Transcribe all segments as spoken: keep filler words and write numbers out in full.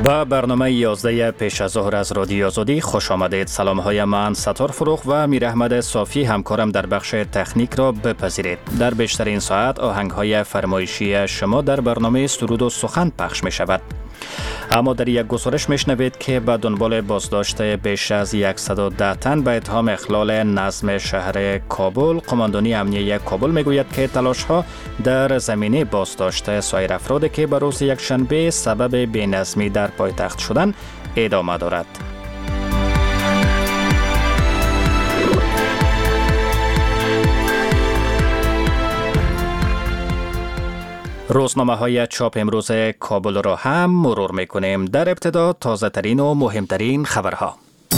با برنامه یازده پیش از ظهر از رادیو آزادی خوش آمدید. سلام های من ستار فروغ و میر احمد صافی همکارم در بخش تکنیک را بپذیرید. در بیشترین ساعت آهنگ های فرمایشی شما در برنامه سرود و سخن پخش می شود. اما در یک گزارش میشنوید که به دنبال بازداشت بیش از صد و ده تن به اتهام اخلال نظم شهر کابل، قماندانی امنیه کابل میگوید که تلاش ها در زمینه بازداشت سایر افرادی که به روز یکشنبه سبب بی‌نظمی در پایتخت شدن ادامه دارد. روزنامه های چاپ امروز کابل را هم مرور میکنیم. در ابتدا تازه ترین و مهمترین خبرها.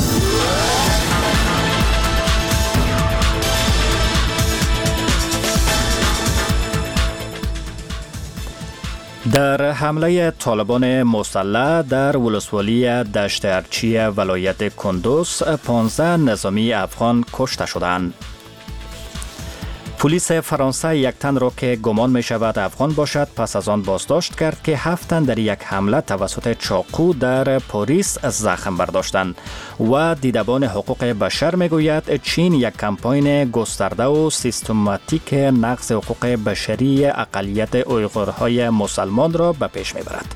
در حمله طالبان مسلح در ولسوالی دشت ارچی ولایت کندوز پانزده نظامی افغان کشته شدند. پلیس فرانسه یک تن را که گمان می شود افغان باشد پس از آن بازداشت کرد که هفت تن در یک حمله توسط چاقو در پاریس زخم برداشتند. و دیدبان حقوق بشر می گوید چین یک کمپاین گسترده و سیستماتیک نقض حقوق بشری اقلیت اویغورهای مسلمان را به پیش می برد.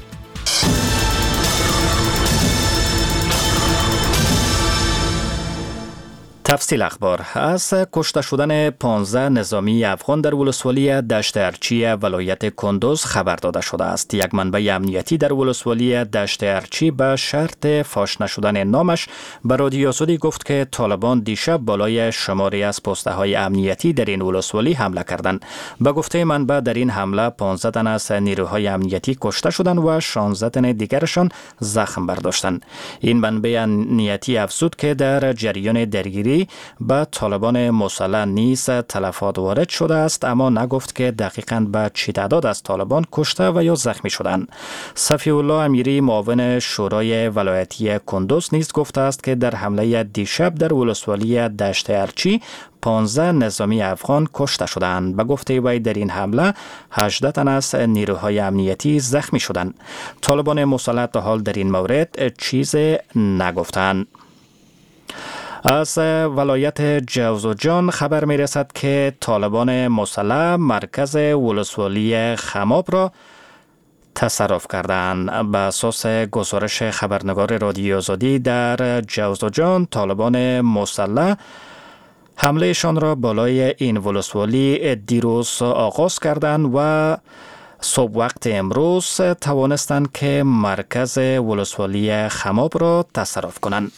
تفصیل اخبار. از کشته شدن پانزده نظامی افغان در ولسوالی دشت ارچی ولایت کندوز خبر داده شده است. یک منبع امنیتی در ولسوالی دشت ارچی به شرط فاش نشدن نامش به رادیو آزادی گفت که طالبان دیشب بالای شماری از پسته های امنیتی در این ولسوالی حمله کردند. به گفته منبع در این حمله پانزده تن از نیروهای امنیتی کشته شدند و شانزده تن دیگرشان زخم برداشتند. این منبع امنیتی افزود که در جریان درگیری به طالبان مسلح نیز تلفات وارد شده است، اما نگفت که دقیقاً به چه تعداد از طالبان کشته و یا زخمی شدند. صفی الله امیری معاون شورای ولایتی کندوز نیز گفته است که در حمله دیشب در ولسوالی دشت ارچی پانزده نظامی افغان کشته شدند. به گفته وی در این حمله هجده تن از نیروهای امنیتی زخمی شدند. طالبان مسلح تا حال در این مورد چیز نگفتند. از ولایت جوزجان خبر می رسد که طالبان مسلح مرکز ولسوالی خماب را تصرف کردند. به اساس گزارش خبرنگار رادیو آزادی در جوزجان، طالبان مسلح حملهشان را بالای این ولسوالی دیروز آغاز کردند و صبح وقت امروز توانستند که مرکز ولسوالی خماب را تصرف کنند.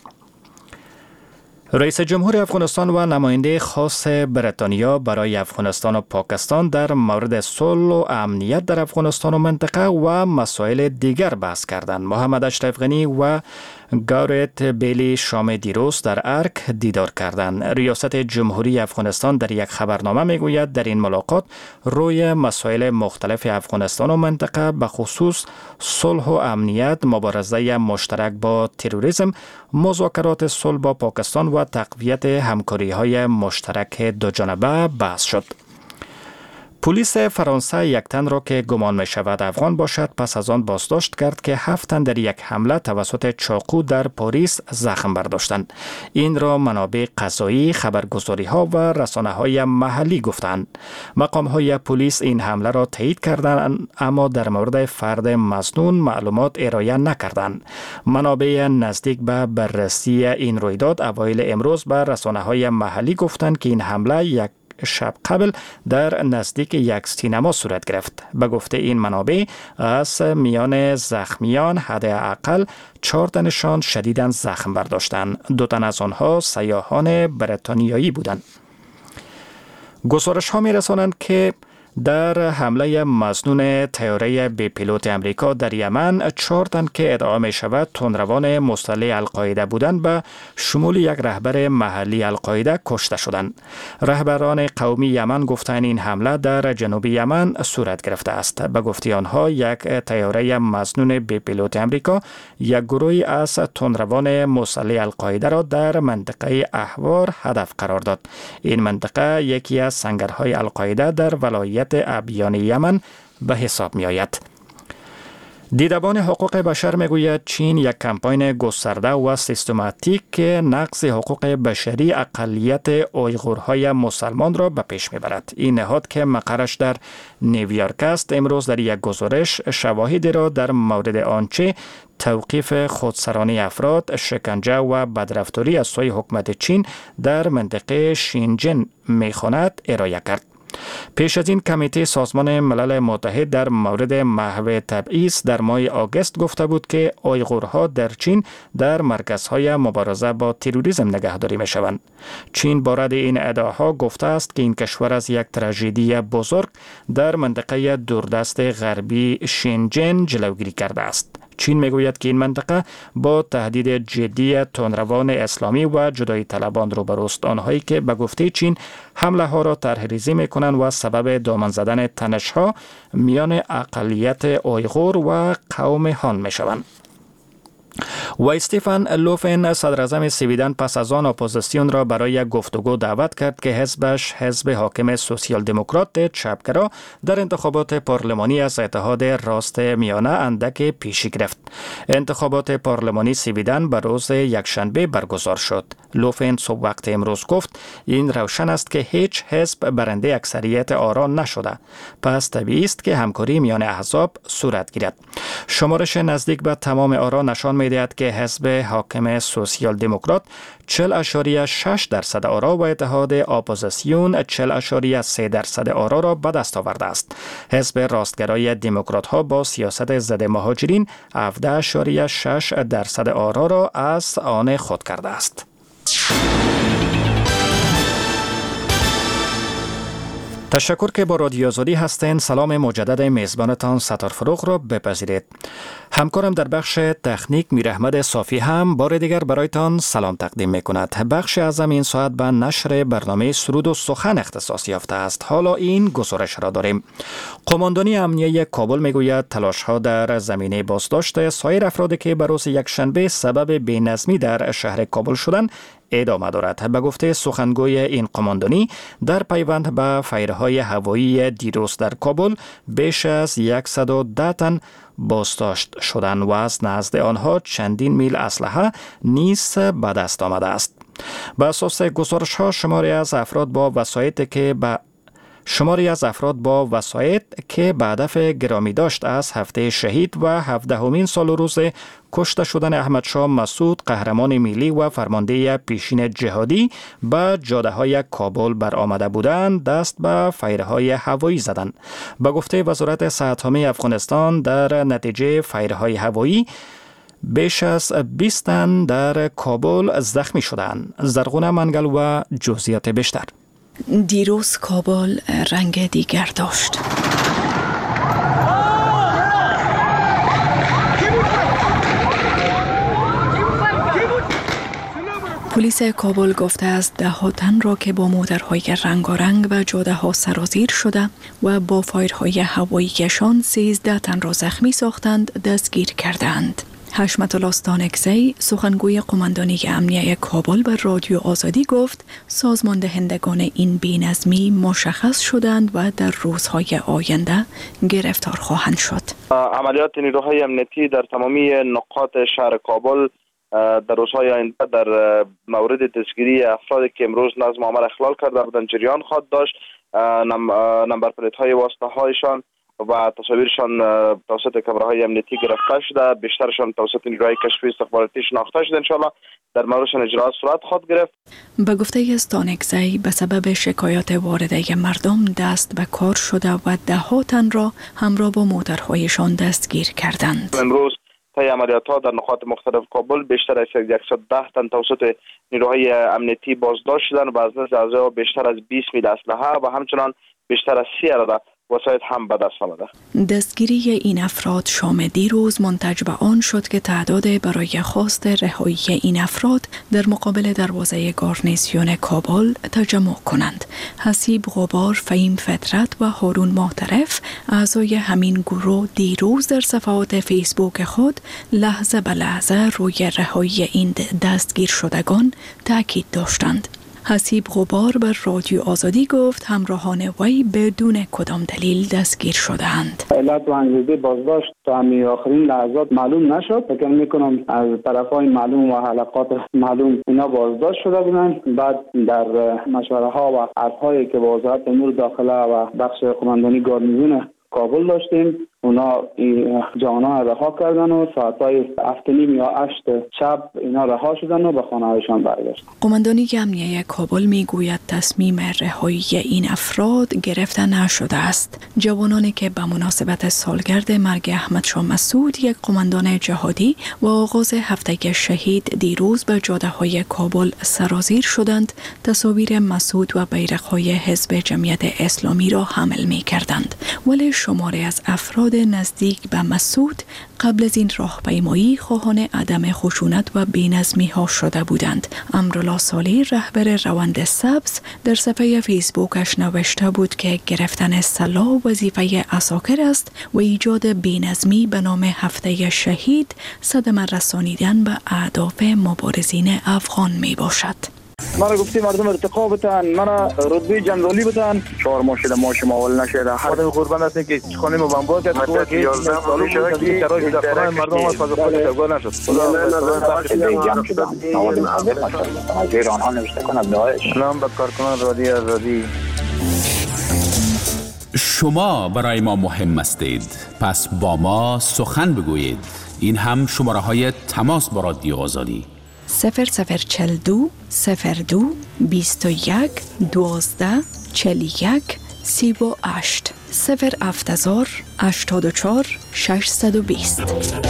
رئیس جمهور افغانستان و نماینده خاص بریتانیا برای افغانستان و پاکستان در مورد صلح و امنیت در افغانستان و منطقه و مسائل دیگر بحث کردند. محمد اشرف غنی و گارت بیلی شام دیروز در ارک دیدار کردند. ریاست جمهوری افغانستان در یک خبرنامه میگوید در این ملاقات روی مسائل مختلف افغانستان و منطقه به خصوص صلح و امنیت، مبارزه مشترک با تروریسم، مذاکرات صلح با پاکستان و تقویت همکاری‌های مشترک دو جانبه بحث شد. پلیس فرانسه یک تن را که گمان می شود افغان باشد پس از آن بازداشت کرد که هفت تن در یک حمله توسط چاقو در پاریس زخم برداشتند. این را منابع قضایی، خبرگزاری ها و رسانه های محلی گفتند. مقام های پلیس این حمله را تایید کردند اما در مورد فرد مسنون معلومات ارائه نکردند. منابع نزدیک به بررسی این رویداد اوایل امروز به رسانه های محلی گفتند که این حمله یک شب قبل در نزدیک یک سینما صورت گرفت. به گفته این منابع از میان زخمیان حداقل چهار تنشان شدیداً زخم برداشتند. دو تن از آنها سیاحان بریتانیایی بودند. گزارش ها می رسانند که در حمله مسنون طیاره بی پیلوت امریکا در یمن چهار تن که ادعا می شود تندروان مسلح القاعده بودند به شمول یک رهبر محلی القاعده کشته شدند. رهبران قومی یمن گفتند این حمله در جنوب یمن صورت گرفته است. به گفته آنها یک طیاره مسنون بی پیلوت امریکا یک گروهی از تندروان مسلح القاعده را در منطقه احوار هدف قرار داد. این منطقه یکی از سنگرهای القاعده در ولایت ابیان یمن به حساب می آید. دیدبان حقوق بشر میگوید چین یک کمپاین گسترده و سیستماتیک نقض حقوق بشری اقلیت اویغورهای مسلمان را به پیش میبرد. این نهاد که مقرش در نیویورک است امروز در یک گزارش شواهدی را در مورد آنچه توقیف خودسرانه افراد، شکنجه و بدرفتاری از سوی حکومت چین در منطقه شینجن میخواند ارائه کرد. پیش از این کمیته سازمان ملل متحد در مورد محو تبعیض در ماه آگوست گفته بود که اویغورها در چین در مرکزهای مبارزه با تروریسم نگهداری می شوند. چین بارد این ادعاها گفته است که این کشور از یک تراژدی بزرگ در منطقه دوردست غربی شینجن جلوگیری کرده است. چین میگوید که این منطقه با تهدید جدی تندروان اسلامی و جدایی طلبان روبروست، آنهایی که به گفته چین حمله ها را طرح‌ریزی میکنند و سبب دامن زدن تنش ها میان اقلیت اویغور و قوم هان میشوند. و استیفن لوفن صدراعظم سویدن پس از آن اپوزیسیون را برای گفتگو دعوت کرد که حزبش حزب حاکم سوسیال دموکرات چپگرا در انتخابات پارلمانی از اتحاد راست میانه اندک پیشی گرفت. انتخابات پارلمانی سویدن به روز یکشنبه برگزار شد. لوفن صبح وقت امروز گفت این روشن است که هیچ حزب برنده اکثریت آرا نشده، پس طبیعی است که همکاری میان احزاب صورت گیرد. شمارش نزدیک به تمام آرا نشان می‌دهد که حزب حاکم سوسیال دموکرات چهل اشاریه شش درصد آرا و اتحاد اپوزیسیون چهل اشاریه سه درصد آرا را به دست آورده است. حزب راستگرای دموکرات ها با سیاست ضد مهاجرین هفده اشاریه شش درصد آرا را از آن خود کرده است. تشکر که با رادیو آزادی هستین. سلام مجدد میزبانتان ستار فروغ را بپذیرید. همکارم در بخش تکنیک میر احمد صافی هم بار دیگر برایتان سلام تقدیم میکند. بخش اعظم این ساعت به نشر برنامه سرود و سخن اختصاص یافته است. حالا این گزارش را داریم. قماندانی امنیه کابل میگوید تلاش ها در زمینه بازداشت سایر افرادی که به روز یکشنبه سبب بی‌نظمی در شهر کابل شدند ادامه دارد. به گفته سخنگوی این قماندانی در پیوند به فایرهای هوایی دیروز در کابل بیش از صد و ده تن بازداشت شدند و از نزد آنها چندین میل اسلحه نیز به دست آمده است. به اساس گزارش ها شماری از افراد با وسایطی که به شماری از افراد با وسایط که به هدف گرامی داشت از هفته شهید و هفدهمین سال و روز کشته شدن احمد شاه مسعود قهرمان ملی و فرمانده پیشین جهادی به جاده های کابل برآمده بودند دست به فایرهای هوایی زدند. به گفته وزارت صحت عامه افغانستان در نتیجه فایرهای هوایی بیش از بیست تن در کابل زخمی شدند. زرغونه منگل و جزئیات بیشتر. دیروز کابل رنگ دیگر داشت. پلیس کابل گفته است ده ها تن را که با موترهای رنگارنگ و جاده ها سرازیر شده و با فایرهای هواییشان سیزده تن را زخمی ساختند دستگیر کردند. حشمت الله استانکزی سخنگوی قماندانی امنیه کابل بر رادیو آزادی گفت سازمان دهندگان این بی‌نظمی مشخص شدند و در روزهای آینده گرفتار خواهند شد. عملیات نیروهای امنیتی در تمامی نقاط شهر کابل در روزهای آینده در مورد دستگیری افرادی که امروز نظم عامه اخلال کرده بودند جریان خواهد داشت. نمبر پلیت های واسطه هایشان و تصاویرشان توسط کامراهای امنیتی گرفته شده، بیشترشان توسط نیروهای کشفی استخباراتی شناخته شده. انشاءالله در موردشان اجراات صورت خواهد گرفت. به گفته استانکزی به سبب شکایات وارده مردم دست به کار شده و ده ها تن را همراه با موترهایشان دستگیر کردند. امروز طی عملیات ها در نقاط مختلف کابل بیشتر از صد و ده تن توسط نیروهای امنیتی بازداشت شدند و از نزد اعضا بیشتر از بیست میل اسلحه و همچنان بیشتر از سی عدد وسایط هم به دست آمده. دستگیری این افراد شام دیروز منتج به آن شد که تعداد برای خواست رهایی این افراد در مقابل دروازه گارنیزیون کابل تجمع کنند. حسیب غبار، فهیم فطرت و هارون محترف اعضای همین گروه دیروز در صفحات فیسبوک خود لحظه به لحظه روی رهایی این دستگیر شدگان تاکید داشتند. حسیب غبار بر رادیو آزادی گفت همراهان وی بدون کدام دلیل دستگیر شدند. علت و انگیزه بازداشت تا همین آخرین لحظات معلوم نشد. فکر میکنم از طرفای معلوم و حلقات معلوم اینا بازداشت شده بودند. بعد در مشوره ها و عرضهایی که با وزارت امور داخله و بخش قماندانی گارنیزون کابل داشتیم، اونا جوانان رها کردن و ساعتهای هفت نیم یا هشت شب اینا رها شدن و به خانه‌هایشان برگشتن. قماندانی امنیه کابل میگوید تصمیم رهایی این افراد گرفته نشده است. جوانانی که به مناسبت سالگرد مرگ احمد شاه مسعود، یک قماندان جهادی، و آغاز هفته شهید دیروز به جاده‌های کابل سرازیر شدند، تصاویر مسعود و بیرق‌های حزب جمعیت اسلامی را حمل می‌کردند. ولی شماری از افراد نزدیک به مسعود قبل از این راهپیمایی خواهان عدم خشونت و بی‌نظمی ها شده بودند. امرالله صالح، رهبر روند سبز، در صفحه فیسبوکش نوشته بود که گرفتن سلاح وظیفه عساکر است و ایجاد بی‌نظمی به نام هفته شهید صدمه رسانیدن به اهداف مبارزین افغان می باشد. مرا گفتی مردم ارتقا بتن، مرا رتبه جنرالی بتن، چهار ماه شده ماش ماول نشده. خدا قربان است که خانه ما بمبار کرد تو که یازده سال شده که چرا در خانه مردم از فاز خود افغان نشد. خدا از ایران ها نوشته کنه داعش. سلام به کارکنان رادیو آزادی. شما برای ما مهم هستید، پس با ما سخن بگویید. این هم شماره های تماس با رادیو آزادی: صفر صفر چل دو صفر دو بیست و یک دوازده چل یک سی و هشت صفر هفتزار هشتاد و چار ششصد و بیست.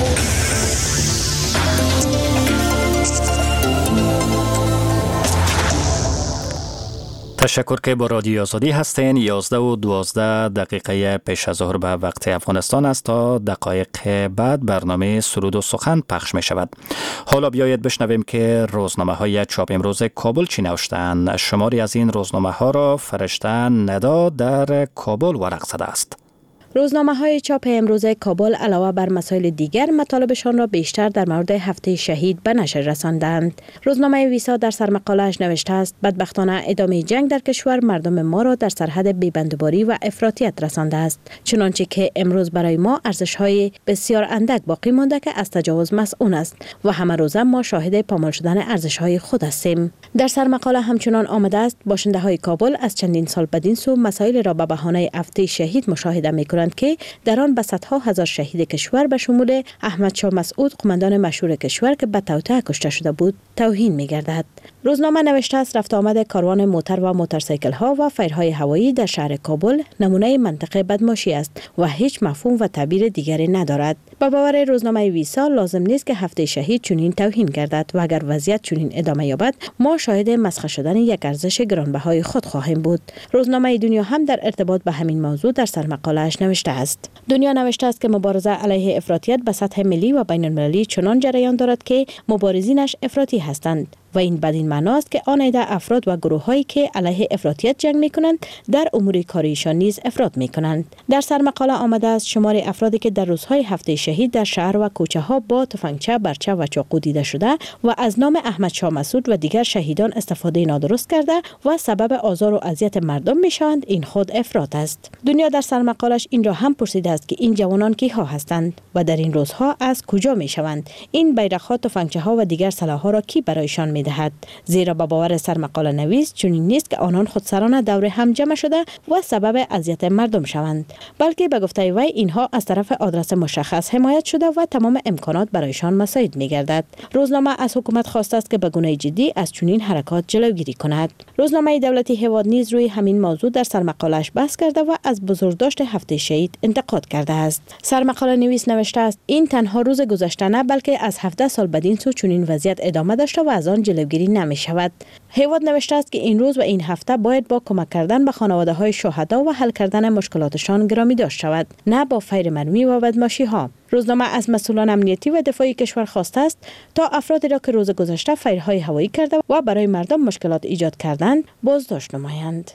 تشکر که با رادیو آزادی هستین. یازده و دوازده دقیقه پیش از ظهر به وقت افغانستان است. تا دقایق بعد برنامه سرود و سخن پخش می شود. حالا بیایید بشنویم که روزنامه های چاپ امروز کابل چی نوشتند. شماری از این روزنامه ها را فرشته ندا در کابل ورق زده است. روزنامه های چاپ امروز کابل علاوه بر مسائل دیگر مطالبشان را بیشتر در مورد هفته شهید به نشر رساندند. روزنامه ویسا در سرمقاله‌اش نوشته است: بدبختانه ادامه جنگ در کشور مردم ما را در سرحد بی‌بندوباری و افراطیت رسانده است، چنانچه که امروز برای ما ارزش‌های بسیار اندک باقی مانده که از تجاوز مسئول است و همه روزه ما شاهد پامال شدن ارزش‌های خود هستیم. در سرمقاله همچنان آمده است: باشنده‌های کابل از چندین سال بدین سو مسائل را به بهانه هفته شهید مشاهده می‌کنند که در آن به صدها هزار شهید کشور به شمول احمد شاه مسعود، قماندان مشهور کشور که به توطئه کشته شده بود، توهین می‌گردد. روزنامه نوشته است: رفت آمد کاروان موتر و موتورسیکل ها و فیرهای هوایی در شهر کابل نمونه منطقه بدماشی است و هیچ مفهوم و تعبیر دیگری ندارد. با باور روزنامه ویسا لازم نیست که هفته شهید چنین توهین گردد و اگر وضعیت چنین ادامه یابد ما شاهد مسخ شدن یک ارزش گرانبهای خود خواهیم بود. روزنامه دنیا هم در ارتباط به همین موضوع در سرمقاله‌اش نوشته است. دنیا نوشته است که مبارزه علیه افراطیت به سطح ملی و بین المللی چنان جریان دارد که مبارزینش افراطی هستند و این بدین معناست که آن عده افراد و گروه‌هایی که علیه افراطیت جنگ می‌کنند در امور کاریشان نیز افراط می‌کنند. در سرمقاله آمده است شمار افرادی که در روزهای هفته شهید در شهر و کوچه‌ها با تفنگچه، برچه و چاقو دیده شده و از نام احمد شاه مسعود و دیگر شهیدان استفاده نادرست کرده و سبب آزار و اذیت مردم می‌شوند، این خود افراط است. دنیا در سرمقاله‌اش این را هم پرسیده است که این جوانان کیها هستند و در این روزها از کجا می‌شوند؟ این بیرق‌ها، تفنگچه‌ها و دیگر سلاح‌ها را کی برایشان می‌دهد؟ زیرا با باور سرمقاله نویس چنین نیست که آنان خودسرانه دور هم جمع شده و سبب اذیت مردم شوند، بلکه به گفته وی اینها از طرف آدرس مشخص حمایت شده و تمام امکانات برایشان مساعد می‌گردد. روزنامه از حکومت خواسته است که به گونه جدی از چنین حرکات جلوگیری کند. روزنامه دولتی هواد نیز روی همین موضوع در سرمقاله‌اش بحث کرده و از بزرگداشت هفته شهید انتقاد کرده است. سرمقاله نویس نوشته است: این تنها روز گذشته نه، بلکه از هفده سال بدین سو چنین وضعیت ادامه داشته و از آن جلوگیری نمی شود. هواد نوشته است که این روز و این هفته باید با کمک کردن به خانواده‌های شهدا و حل کردن مشکلاتشان گرامی داشت شود، نه با فیر مرمی و بدماشی ها. روزنامه از مسئولان امنیتی و دفاعی کشور خواسته است تا افرادی را که روز گذشته فیرهای هوایی کرده و برای مردم مشکلات ایجاد کردند بازداشت نمایند.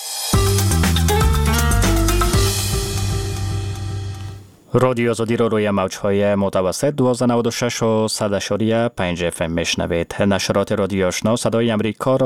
رادیو آزادی را روی موج‌های متوسط دویست و نود و شش و صد و پنج اف ام میشنوید. نشرات رادیو آشنا صدای امریکا را